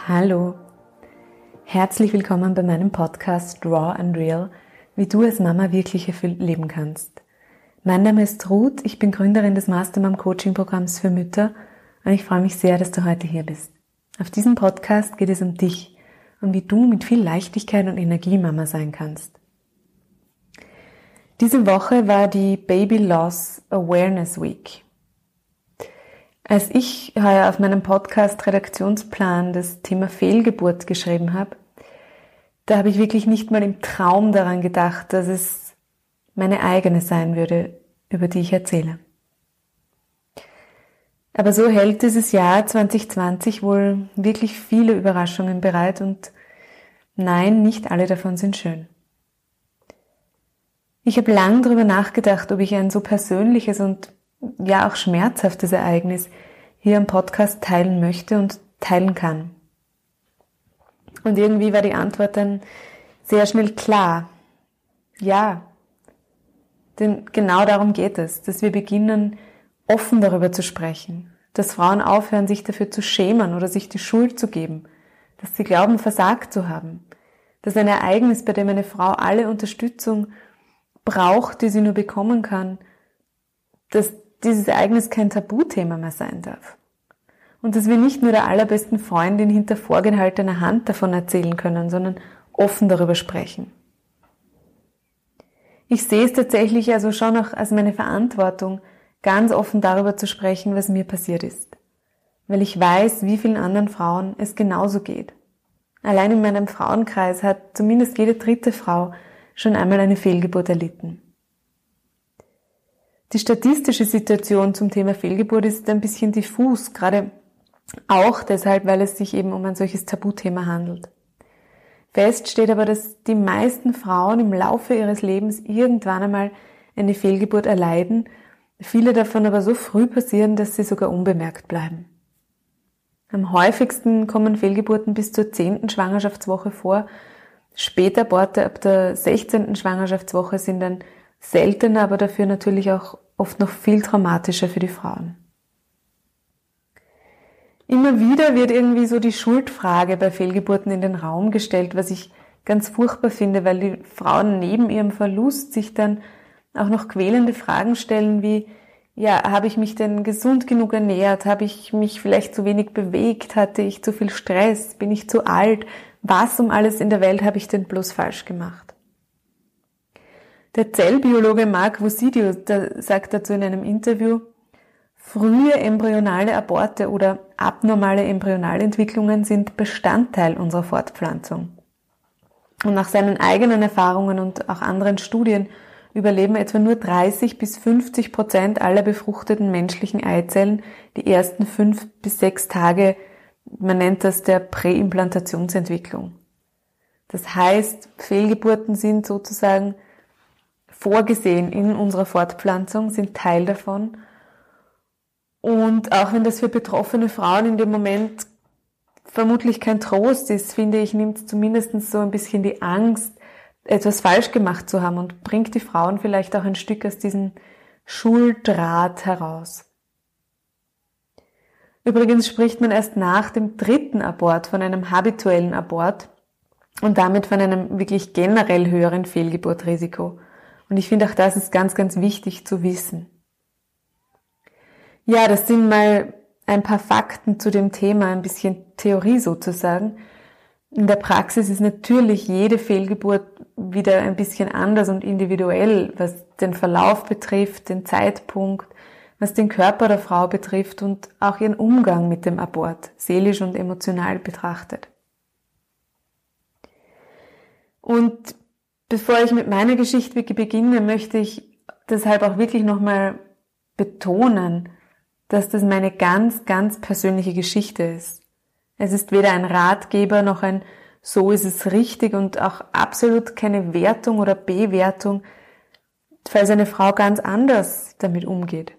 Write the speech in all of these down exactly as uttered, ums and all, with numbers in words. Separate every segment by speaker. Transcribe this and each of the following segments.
Speaker 1: Hallo, herzlich willkommen bei meinem Podcast Raw and Real, wie du als Mama wirklich erfüllt leben kannst. Mein Name ist Ruth, ich bin Gründerin des Mastermom Coaching Programms für Mütter und ich freue mich sehr, dass du heute hier bist. Auf diesem Podcast geht es um dich und wie du mit viel Leichtigkeit und Energie Mama sein kannst. Diese Woche war die Baby Loss Awareness Week. Als ich heuer auf meinem Podcast-Redaktionsplan das Thema Fehlgeburt geschrieben habe, da habe ich wirklich nicht mal im Traum daran gedacht, dass es meine eigene sein würde, über die ich erzähle. Aber so hält dieses Jahr zwanzig zwanzig wohl wirklich viele Überraschungen bereit und nein, nicht alle davon sind schön. Ich habe lang darüber nachgedacht, ob ich ein so persönliches und ja auch schmerzhaftes Ereignis hier im Podcast teilen möchte und teilen kann. Und irgendwie war die Antwort dann sehr schnell klar. Ja, denn genau darum geht es, dass wir beginnen, offen darüber zu sprechen, dass Frauen aufhören, sich dafür zu schämen oder sich die Schuld zu geben, dass sie glauben, versagt zu haben, dass ein Ereignis, bei dem eine Frau alle Unterstützung braucht, die sie nur bekommen kann, dass dieses Ereignis kein Tabuthema mehr sein darf. Und dass wir nicht nur der allerbesten Freundin hinter vorgehaltener Hand davon erzählen können, sondern offen darüber sprechen. Ich sehe es tatsächlich also schon auch als meine Verantwortung, ganz offen darüber zu sprechen, was mir passiert ist. Weil ich weiß, wie vielen anderen Frauen es genauso geht. Allein in meinem Frauenkreis hat zumindest jede dritte Frau schon einmal eine Fehlgeburt erlitten. Die statistische Situation zum Thema Fehlgeburt ist ein bisschen diffus, gerade auch deshalb, weil es sich eben um ein solches Tabuthema handelt. Fest steht aber, dass die meisten Frauen im Laufe ihres Lebens irgendwann einmal eine Fehlgeburt erleiden, viele davon aber so früh passieren, dass sie sogar unbemerkt bleiben. Am häufigsten kommen Fehlgeburten bis zur zehnten Schwangerschaftswoche vor. Spätaborte ab der sechzehnten Schwangerschaftswoche sind dann seltener, aber dafür natürlich auch oft noch viel traumatischer für die Frauen. Immer wieder wird irgendwie so die Schuldfrage bei Fehlgeburten in den Raum gestellt, was ich ganz furchtbar finde, weil die Frauen neben ihrem Verlust sich dann auch noch quälende Fragen stellen wie, ja, habe ich mich denn gesund genug ernährt? Habe ich mich vielleicht zu wenig bewegt? Hatte ich zu viel Stress? Bin ich zu alt? Was um alles in der Welt habe ich denn bloß falsch gemacht? Der Zellbiologe Mark Vosidio sagt dazu in einem Interview, frühe embryonale Aborte oder abnormale Embryonalentwicklungen sind Bestandteil unserer Fortpflanzung. Und nach seinen eigenen Erfahrungen und auch anderen Studien überleben etwa nur dreißig bis fünfzig Prozent aller befruchteten menschlichen Eizellen die ersten fünf bis sechs Tage, man nennt das der Präimplantationsentwicklung. Das heißt, Fehlgeburten sind sozusagen vorgesehen in unserer Fortpflanzung, sind Teil davon. Und auch wenn das für betroffene Frauen in dem Moment vermutlich kein Trost ist, finde ich, nimmt es zumindest so ein bisschen die Angst, etwas falsch gemacht zu haben und bringt die Frauen vielleicht auch ein Stück aus diesem Schuldraht heraus. Übrigens spricht man erst nach dem dritten Abort von einem habituellen Abort und damit von einem wirklich generell höheren Fehlgeburtrisiko. Und ich finde auch das ist ganz, ganz wichtig zu wissen. Ja, das sind mal ein paar Fakten zu dem Thema, ein bisschen Theorie sozusagen. In der Praxis ist natürlich jede Fehlgeburt wieder ein bisschen anders und individuell, was den Verlauf betrifft, den Zeitpunkt, was den Körper der Frau betrifft und auch ihren Umgang mit dem Abort, seelisch und emotional betrachtet. Und bevor ich mit meiner Geschichte beginne, möchte ich deshalb auch wirklich nochmal betonen, dass das meine ganz, ganz persönliche Geschichte ist. Es ist weder ein Ratgeber noch ein so ist es richtig und auch absolut keine Wertung oder Bewertung, falls eine Frau ganz anders damit umgeht.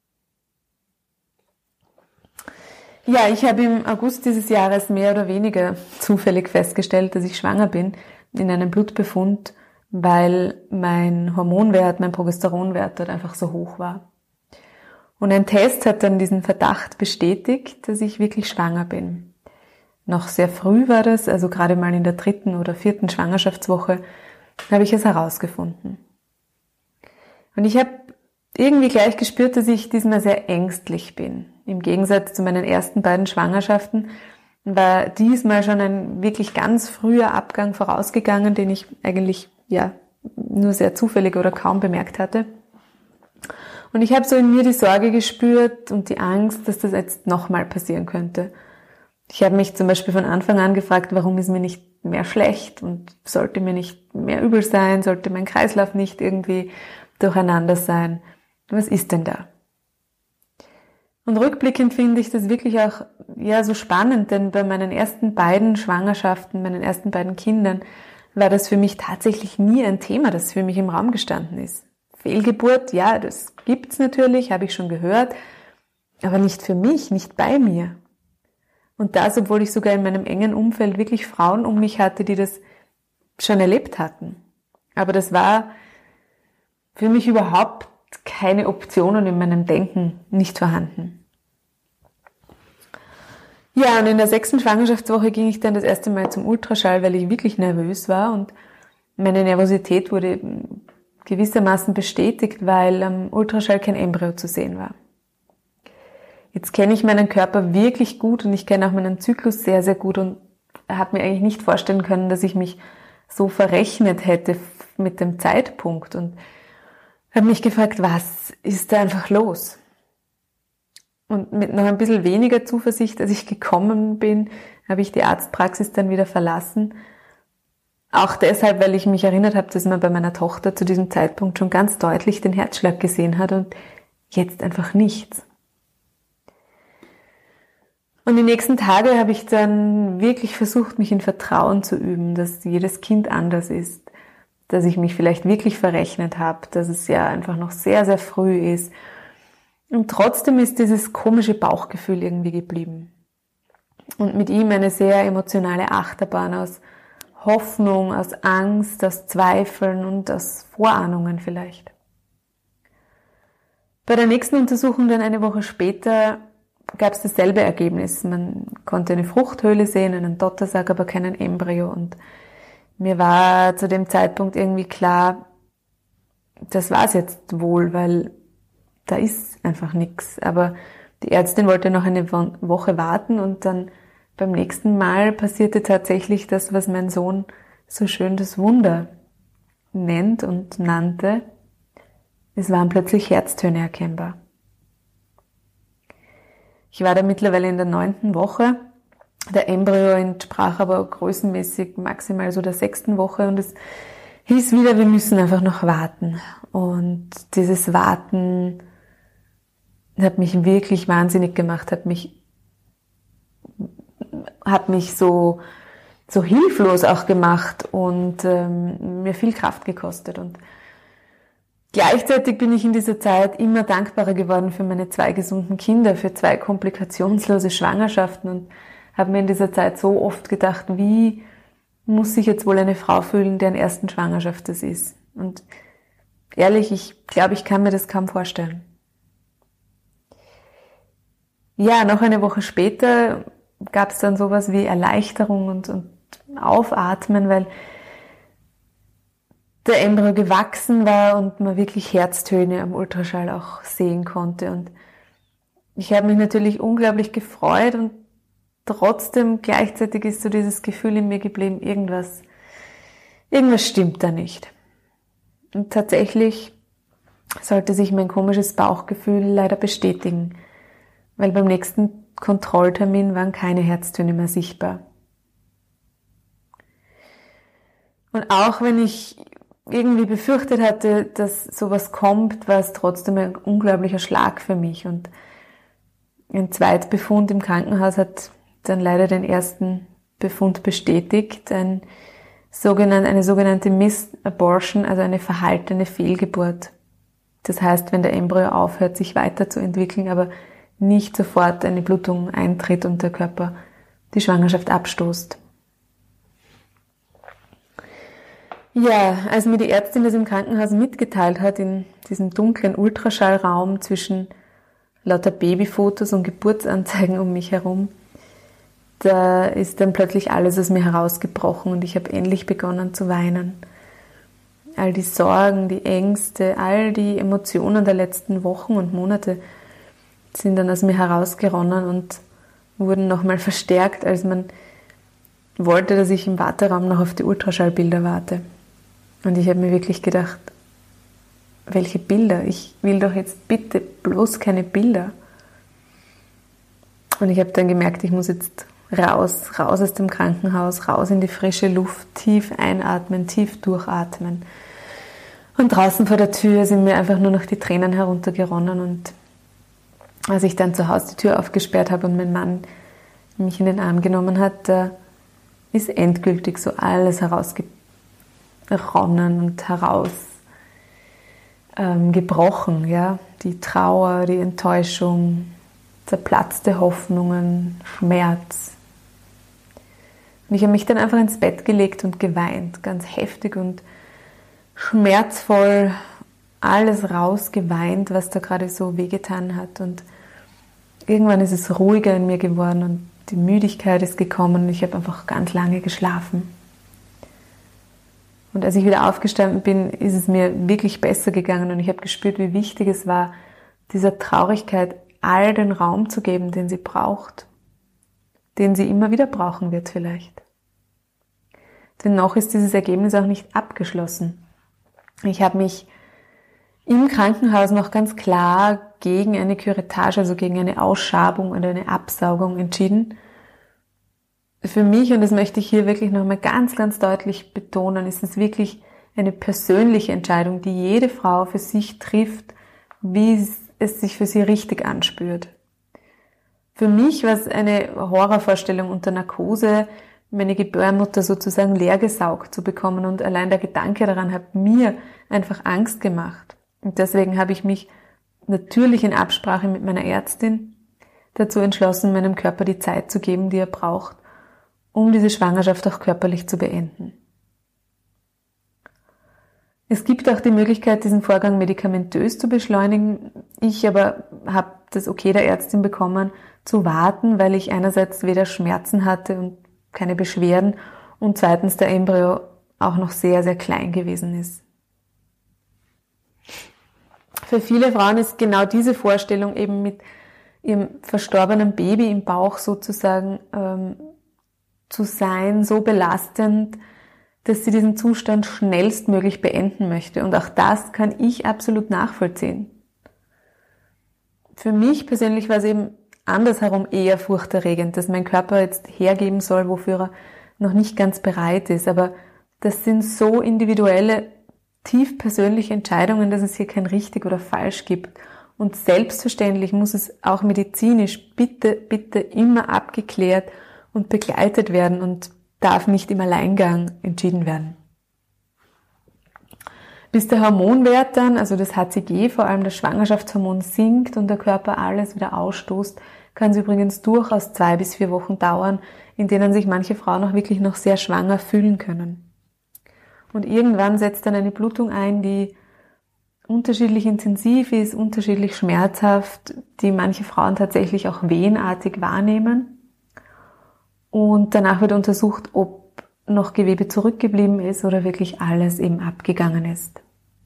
Speaker 1: Ja, ich habe im August dieses Jahres mehr oder weniger zufällig festgestellt, dass ich schwanger bin in einem Blutbefund, weil mein Hormonwert, mein Progesteronwert dort einfach so hoch war. Und ein Test hat dann diesen Verdacht bestätigt, dass ich wirklich schwanger bin. noch sehr früh war das, also gerade mal in der dritten oder vierten Schwangerschaftswoche, habe ich es herausgefunden. Und ich habe irgendwie gleich gespürt, dass ich diesmal sehr ängstlich bin. Im Gegensatz zu meinen ersten beiden Schwangerschaften war diesmal schon ein wirklich ganz früher Abgang vorausgegangen, den ich eigentlich ja nur sehr zufällig oder kaum bemerkt hatte. Und ich habe so in mir die Sorge gespürt und die Angst, dass das jetzt nochmal passieren könnte. Ich habe mich zum Beispiel von Anfang an gefragt, warum ist mir nicht mehr schlecht und sollte mir nicht mehr übel sein, sollte mein Kreislauf nicht irgendwie durcheinander sein. Was ist denn da? Und rückblickend finde ich das wirklich auch ja so spannend, denn bei meinen ersten beiden Schwangerschaften, meinen ersten beiden Kindern, war das für mich tatsächlich nie ein Thema, das für mich im Raum gestanden ist. Fehlgeburt, ja, das gibt's natürlich, habe ich schon gehört, aber nicht für mich, nicht bei mir. Und das, obwohl ich sogar in meinem engen Umfeld wirklich Frauen um mich hatte, die das schon erlebt hatten. Aber das war für mich überhaupt keine Option und in meinem Denken nicht vorhanden. Ja, und in der sechsten Schwangerschaftswoche ging ich dann das erste Mal zum Ultraschall, weil ich wirklich nervös war und meine Nervosität wurde gewissermaßen bestätigt, weil am Ultraschall kein Embryo zu sehen war. Jetzt kenne ich meinen Körper wirklich gut und ich kenne auch meinen Zyklus sehr, sehr gut und habe mir eigentlich nicht vorstellen können, dass ich mich so verrechnet hätte mit dem Zeitpunkt und habe mich gefragt, was ist da einfach los? Und mit noch ein bisschen weniger Zuversicht, als ich gekommen bin, habe ich die Arztpraxis dann wieder verlassen. Auch deshalb, weil ich mich erinnert habe, dass man bei meiner Tochter zu diesem Zeitpunkt schon ganz deutlich den Herzschlag gesehen hat und jetzt einfach nichts. Und die nächsten Tage habe ich dann wirklich versucht, mich in Vertrauen zu üben, dass jedes Kind anders ist, dass ich mich vielleicht wirklich verrechnet habe, dass es ja einfach noch sehr, sehr früh ist. Und trotzdem ist dieses komische Bauchgefühl irgendwie geblieben. Und mit ihm eine sehr emotionale Achterbahn aus Hoffnung, aus Angst, aus Zweifeln und aus Vorahnungen vielleicht. Bei der nächsten Untersuchung dann eine Woche später gab es dasselbe Ergebnis. Man konnte eine Fruchthöhle sehen, einen Dottersack, aber keinen Embryo. Und mir war zu dem Zeitpunkt irgendwie klar, das war's jetzt wohl, weil da ist einfach nichts. Aber die Ärztin wollte noch eine Woche warten und dann beim nächsten Mal passierte tatsächlich das, was mein Sohn so schön das Wunder nennt und nannte. Es waren plötzlich Herztöne erkennbar. Ich war da mittlerweile in der neunten Woche. Der Embryo entsprach aber größenmäßig maximal so der sechsten Woche und es hieß wieder, wir müssen einfach noch warten. Und dieses Warten hat mich wirklich wahnsinnig gemacht, hat mich hat mich so so hilflos auch gemacht und ähm, mir viel Kraft gekostet. Und gleichzeitig bin ich in dieser Zeit immer dankbarer geworden für meine zwei gesunden Kinder, für zwei komplikationslose Schwangerschaften und habe mir in dieser Zeit so oft gedacht, wie muss sich jetzt wohl eine Frau fühlen, deren ersten Schwangerschaft das ist. Und ehrlich, ich glaube, ich kann mir das kaum vorstellen. Ja, noch eine Woche später gab es dann sowas wie Erleichterung und, und Aufatmen, weil der Embryo gewachsen war und man wirklich Herztöne am Ultraschall auch sehen konnte. Und ich habe mich natürlich unglaublich gefreut und trotzdem gleichzeitig ist so dieses Gefühl in mir geblieben, irgendwas, irgendwas stimmt da nicht. Und tatsächlich sollte sich mein komisches Bauchgefühl leider bestätigen, weil beim nächsten Kontrolltermin waren keine Herztöne mehr sichtbar. Und auch wenn ich irgendwie befürchtet hatte, dass sowas kommt, war es trotzdem ein unglaublicher Schlag für mich. Und ein Zweitbefund im Krankenhaus hat dann leider den ersten Befund bestätigt, ein sogenannt, eine sogenannte Missed Abortion, also eine verhaltene Fehlgeburt. Das heißt, wenn der Embryo aufhört, sich weiterzuentwickeln, aber nicht sofort eine Blutung eintritt und der Körper die Schwangerschaft abstoßt. Ja, als mir die Ärztin das im Krankenhaus mitgeteilt hat, in diesem dunklen Ultraschallraum zwischen lauter Babyfotos und Geburtsanzeigen um mich herum, da ist dann plötzlich alles aus mir herausgebrochen und ich habe endlich begonnen zu weinen. All die Sorgen, die Ängste, all die Emotionen der letzten Wochen und Monate sind dann aus mir herausgeronnen und wurden nochmal verstärkt, als man wollte, dass ich im Warteraum noch auf die Ultraschallbilder warte. Und ich habe mir wirklich gedacht, welche Bilder? Ich will doch jetzt bitte bloß keine Bilder. Und ich habe dann gemerkt, ich muss jetzt raus, raus aus dem Krankenhaus, raus in die frische Luft, tief einatmen, tief durchatmen. Und draußen vor der Tür sind mir einfach nur noch die Tränen heruntergeronnen. Und als ich dann zu Hause die Tür aufgesperrt habe und mein Mann mich in den Arm genommen hat, da ist endgültig so alles herausgeronnen und heraus ähm, gebrochen. Ja? Die Trauer, die Enttäuschung, zerplatzte Hoffnungen, Schmerz. Und ich habe mich dann einfach ins Bett gelegt und geweint, ganz heftig und schmerzvoll alles rausgeweint, was da gerade so wehgetan hat. Und irgendwann ist es ruhiger in mir geworden und die Müdigkeit ist gekommen und ich habe einfach ganz lange geschlafen. Und als ich wieder aufgestanden bin, ist es mir wirklich besser gegangen und ich habe gespürt, wie wichtig es war, dieser Traurigkeit all den Raum zu geben, den sie braucht, den sie immer wieder brauchen wird vielleicht. Denn noch ist dieses Ergebnis auch nicht abgeschlossen. Ich habe mich im Krankenhaus noch ganz klar gegen eine Curettage, also gegen eine Ausschabung oder eine Absaugung entschieden. Für mich, und das möchte ich hier wirklich nochmal ganz, ganz deutlich betonen, ist es wirklich eine persönliche Entscheidung, die jede Frau für sich trifft, wie es sich für sie richtig anspürt. Für mich war es eine Horrorvorstellung unter Narkose, meine Gebärmutter sozusagen leergesaugt zu bekommen und allein der Gedanke daran hat mir einfach Angst gemacht. Und deswegen habe ich mich natürlich in Absprache mit meiner Ärztin dazu entschlossen, meinem Körper die Zeit zu geben, die er braucht, um diese Schwangerschaft auch körperlich zu beenden. Es gibt auch die Möglichkeit, diesen Vorgang medikamentös zu beschleunigen. Ich aber habe das Okay der Ärztin bekommen, zu warten, weil ich einerseits weder Schmerzen hatte und keine Beschwerden und zweitens der Embryo auch noch sehr, sehr klein gewesen ist. Für viele Frauen ist genau diese Vorstellung eben mit ihrem verstorbenen Baby im Bauch sozusagen ähm, zu sein, so belastend, dass sie diesen Zustand schnellstmöglich beenden möchte. Und auch das kann ich absolut nachvollziehen. Für mich persönlich war es eben andersherum eher furchterregend, dass mein Körper jetzt hergeben soll, wofür er noch nicht ganz bereit ist. Aber das sind so individuelle, tief persönliche Entscheidungen, dass es hier kein richtig oder falsch gibt. Und selbstverständlich muss es auch medizinisch bitte, bitte immer abgeklärt und begleitet werden und darf nicht im Alleingang entschieden werden. Bis der Hormonwert dann, also das H C G, vor allem das Schwangerschaftshormon, sinkt und der Körper alles wieder ausstoßt, kann es übrigens durchaus zwei bis vier Wochen dauern, in denen sich manche Frauen auch wirklich noch sehr schwanger fühlen können. Und irgendwann setzt dann eine Blutung ein, die unterschiedlich intensiv ist, unterschiedlich schmerzhaft, die manche Frauen tatsächlich auch wehenartig wahrnehmen. Und danach wird untersucht, ob noch Gewebe zurückgeblieben ist oder wirklich alles eben abgegangen ist.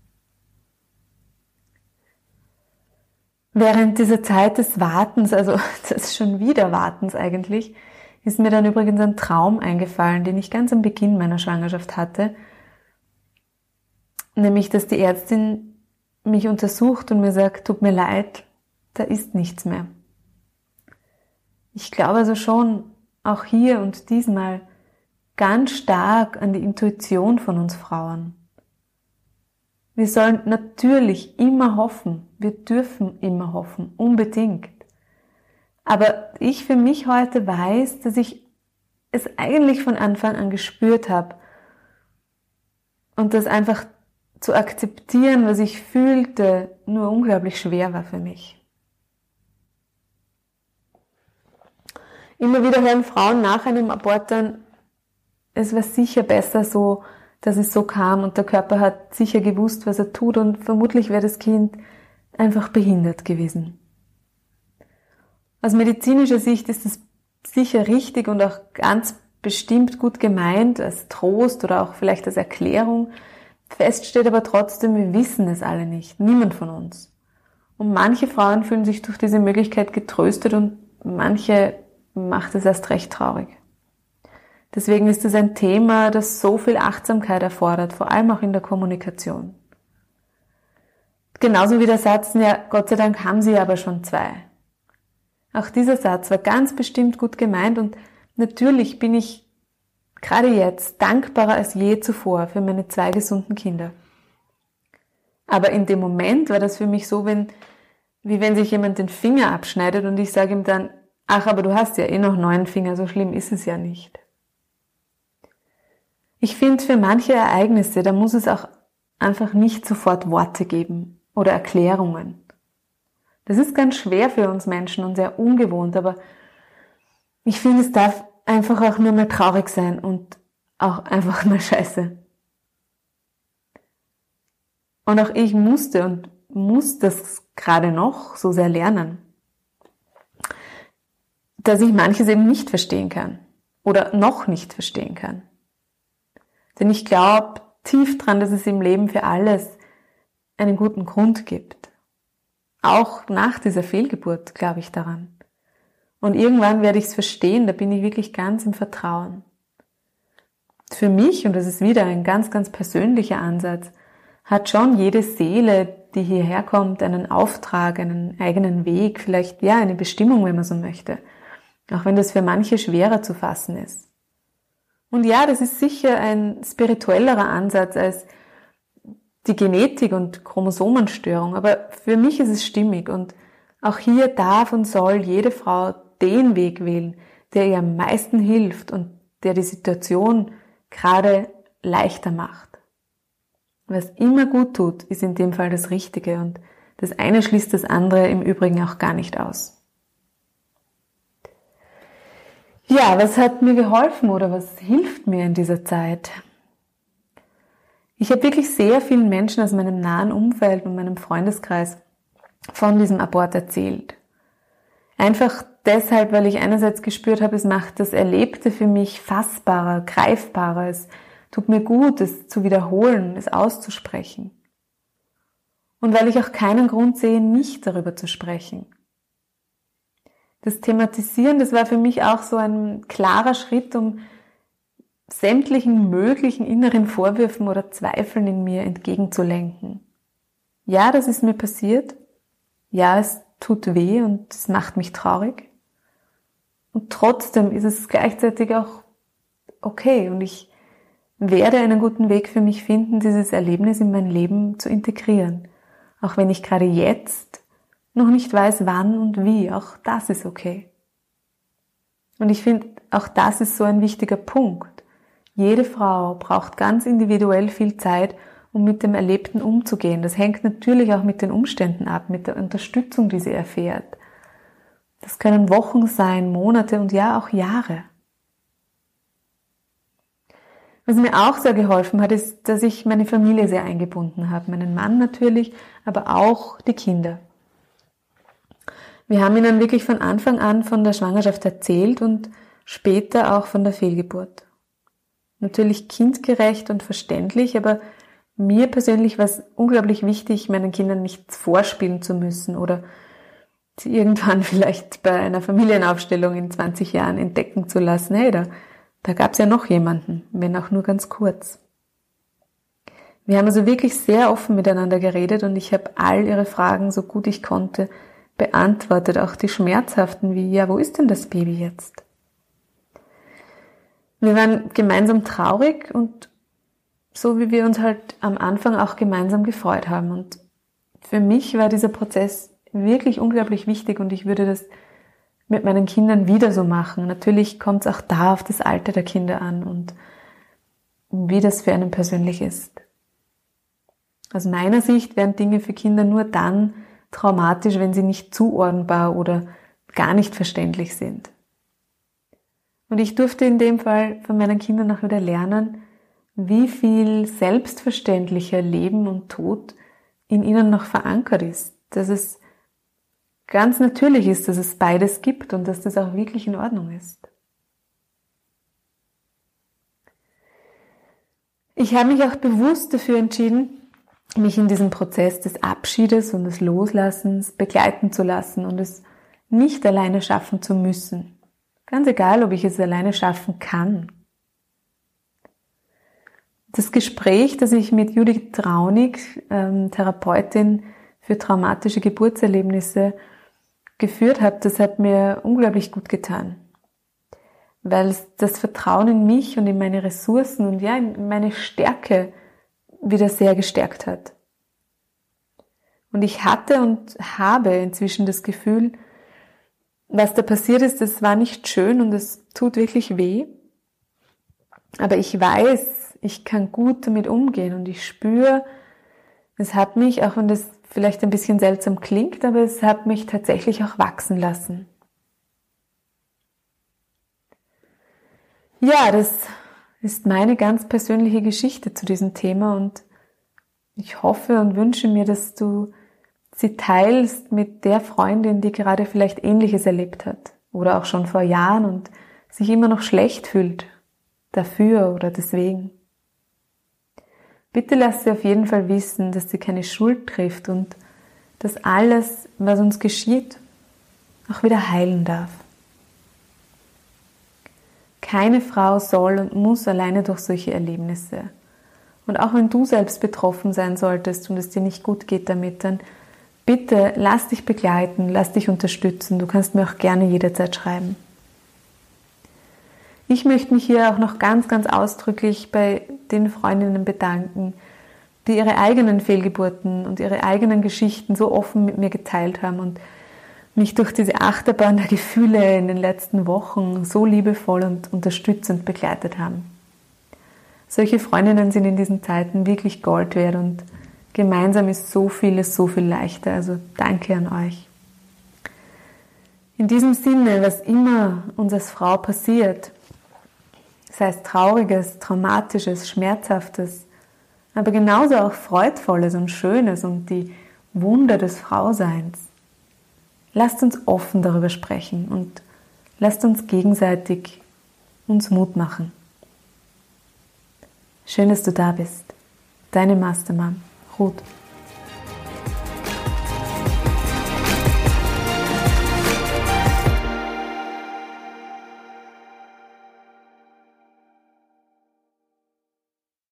Speaker 1: Während dieser Zeit des Wartens, also des schon wieder Wartens eigentlich, ist mir dann übrigens ein Traum eingefallen, den ich ganz am Beginn meiner Schwangerschaft hatte. Nämlich, dass die Ärztin mich untersucht und mir sagt, tut mir leid, da ist nichts mehr. Ich glaube also schon, auch hier und diesmal ganz stark an die Intuition von uns Frauen. Wir sollen natürlich immer hoffen, wir dürfen immer hoffen, unbedingt. Aber ich für mich heute weiß, dass ich es eigentlich von Anfang an gespürt habe und das einfach zu akzeptieren, was ich fühlte, nur unglaublich schwer war für mich. Immer wieder hören Frauen nach einem Abort dann, es war sicher besser so, dass es so kam und der Körper hat sicher gewusst, was er tut und vermutlich wäre das Kind einfach behindert gewesen. Aus medizinischer Sicht ist es sicher richtig und auch ganz bestimmt gut gemeint, als Trost oder auch vielleicht als Erklärung. Fest steht aber trotzdem, wir wissen es alle nicht, niemand von uns. Und manche Frauen fühlen sich durch diese Möglichkeit getröstet und manche macht es erst recht traurig. Deswegen ist es ein Thema, das so viel Achtsamkeit erfordert, vor allem auch in der Kommunikation. Genauso wie der Satz, ja, Gott sei Dank haben sie aber schon zwei. Auch dieser Satz war ganz bestimmt gut gemeint und natürlich bin ich gerade jetzt dankbarer als je zuvor für meine zwei gesunden Kinder. Aber in dem Moment war das für mich so, wenn, wie wenn sich jemand den Finger abschneidet und ich sage ihm dann, ach, aber du hast ja eh noch neun Finger, so schlimm ist es ja nicht. Ich finde, für manche Ereignisse, da muss es auch einfach nicht sofort Worte geben oder Erklärungen. Das ist ganz schwer für uns Menschen und sehr ungewohnt, aber ich finde, es darf einfach auch nur mal traurig sein und auch einfach mal scheiße. Und auch ich musste und muss das gerade noch so sehr lernen, dass ich manches eben nicht verstehen kann oder noch nicht verstehen kann. Denn ich glaube tief dran, dass es im Leben für alles einen guten Grund gibt. Auch nach dieser Fehlgeburt glaube ich daran. Und irgendwann werde ich es verstehen, da bin ich wirklich ganz im Vertrauen. Für mich, und das ist wieder ein ganz, ganz persönlicher Ansatz, hat schon jede Seele, die hierher kommt, einen Auftrag, einen eigenen Weg, vielleicht ja eine Bestimmung, wenn man so möchte. Auch wenn das für manche schwerer zu fassen ist. Und ja, das ist sicher ein spirituellerer Ansatz als die Genetik und Chromosomenstörung, aber für mich ist es stimmig und auch hier darf und soll jede Frau den Weg wählen, der ihr am meisten hilft und der die Situation gerade leichter macht. Was immer gut tut, ist in dem Fall das Richtige und das eine schließt das andere im Übrigen auch gar nicht aus. Ja, was hat mir geholfen oder was hilft mir in dieser Zeit? Ich habe wirklich sehr vielen Menschen aus meinem nahen Umfeld und meinem Freundeskreis von diesem Abort erzählt. Einfach deshalb, weil ich einerseits gespürt habe, es macht das Erlebte für mich fassbarer, greifbarer. Es tut mir gut, es zu wiederholen, es auszusprechen. Und weil ich auch keinen Grund sehe, nicht darüber zu sprechen. Das Thematisieren, das war für mich auch so ein klarer Schritt, um sämtlichen möglichen inneren Vorwürfen oder Zweifeln in mir entgegenzulenken. Ja, das ist mir passiert. Ja, es tut weh und es macht mich traurig. Und trotzdem ist es gleichzeitig auch okay und ich werde einen guten Weg für mich finden, dieses Erlebnis in mein Leben zu integrieren. Auch wenn ich gerade jetzt noch nicht weiß, wann und wie, auch das ist okay. Und ich finde, auch das ist so ein wichtiger Punkt. Jede Frau braucht ganz individuell viel Zeit, um mit dem Erlebten umzugehen. Das hängt natürlich auch mit den Umständen ab, mit der Unterstützung, die sie erfährt. Das können Wochen sein, Monate und ja auch Jahre. Was mir auch sehr geholfen hat, ist, dass ich meine Familie sehr eingebunden habe. Meinen Mann natürlich, aber auch die Kinder. Wir haben ihnen wirklich von Anfang an von der Schwangerschaft erzählt und später auch von der Fehlgeburt. Natürlich kindgerecht und verständlich, aber mir persönlich war es unglaublich wichtig, meinen Kindern nichts vorspielen zu müssen oder sie irgendwann vielleicht bei einer Familienaufstellung in zwanzig Jahren entdecken zu lassen, hey, da, da gab es ja noch jemanden, wenn auch nur ganz kurz. Wir haben also wirklich sehr offen miteinander geredet und ich habe all ihre Fragen, so gut ich konnte, beantwortet, auch die schmerzhaften wie, ja, wo ist denn das Baby jetzt? Wir waren gemeinsam traurig und so wie wir uns halt am Anfang auch gemeinsam gefreut haben. Und für mich war dieser Prozess wirklich unglaublich wichtig und ich würde das mit meinen Kindern wieder so machen. Natürlich kommt es auch da auf das Alter der Kinder an und wie das für einen persönlich ist. Aus meiner Sicht wären Dinge für Kinder nur dann traumatisch, wenn sie nicht zuordnenbar oder gar nicht verständlich sind. Und ich durfte in dem Fall von meinen Kindern auch wieder lernen, wie viel selbstverständlicher Leben und Tod in ihnen noch verankert ist. Dass es ganz natürlich ist, dass es beides gibt und dass das auch wirklich in Ordnung ist. Ich habe mich auch bewusst dafür entschieden, mich in diesem Prozess des Abschiedes und des Loslassens begleiten zu lassen und es nicht alleine schaffen zu müssen. Ganz egal, ob ich es alleine schaffen kann. Das Gespräch, das ich mit Judith Traunig, ähm, Therapeutin für traumatische Geburtserlebnisse, geführt habe, das hat mir unglaublich gut getan. Weil es das Vertrauen in mich und in meine Ressourcen und ja, in meine Stärke wieder sehr gestärkt hat. Und ich hatte und habe inzwischen das Gefühl, was da passiert ist, das war nicht schön und es tut wirklich weh. Aber ich weiß, ich kann gut damit umgehen und ich spüre, es hat mich, auch wenn das vielleicht ein bisschen seltsam klingt, aber es hat mich tatsächlich auch wachsen lassen. Ja, das ist meine ganz persönliche Geschichte zu diesem Thema und ich hoffe und wünsche mir, dass du sie teilst mit der Freundin, die gerade vielleicht Ähnliches erlebt hat oder auch schon vor Jahren und sich immer noch schlecht fühlt dafür oder deswegen. Bitte lass sie auf jeden Fall wissen, dass sie keine Schuld trifft und dass alles, was uns geschieht, auch wieder heilen darf. Keine Frau soll und muss alleine durch solche Erlebnisse. Und auch wenn du selbst betroffen sein solltest und es dir nicht gut geht damit, dann bitte lass dich begleiten, lass dich unterstützen. Du kannst mir auch gerne jederzeit schreiben. Ich möchte mich hier auch noch ganz, ganz ausdrücklich bei den Freundinnen bedanken, die ihre eigenen Fehlgeburten und ihre eigenen Geschichten so offen mit mir geteilt haben und mich durch diese Achterbahn der Gefühle in den letzten Wochen so liebevoll und unterstützend begleitet haben. Solche Freundinnen sind in diesen Zeiten wirklich Gold wert und gemeinsam ist so vieles so viel leichter. Also danke an euch. In diesem Sinne, was immer uns als Frau passiert, sei es Trauriges, Traumatisches, Schmerzhaftes, aber genauso auch Freudvolles und Schönes und die Wunder des Frauseins, lasst uns offen darüber sprechen und lasst uns gegenseitig uns Mut machen. Schön, dass du da bist. Deine Mastermom, Ruth.